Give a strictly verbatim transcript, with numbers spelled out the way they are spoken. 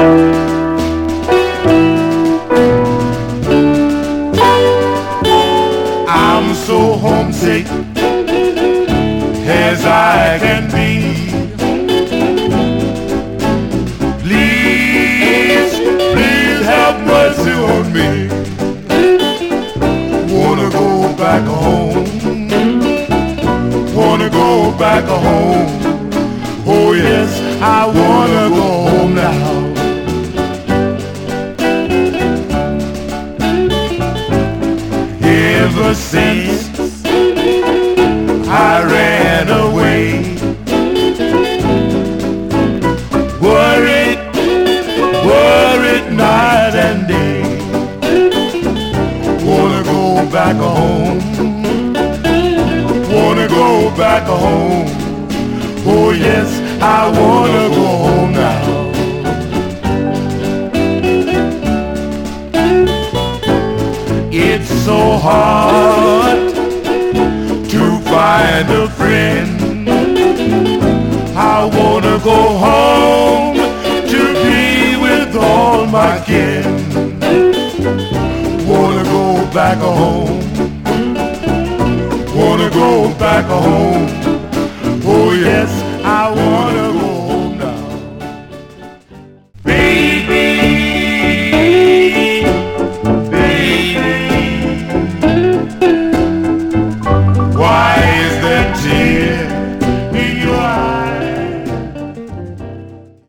I'm so homesick as I can be. Please, please have mercy on me. Wanna go back home. Wanna go back home. Oh yes, I wanna go home now. Ever since I ran away, worried, worried night and day. Wanna go back home, wanna go back home. Oh yes, I wanna go home now. It's so hard to find a friend. I wanna go home to be with all my kin. Wanna go back home. Wanna go back home.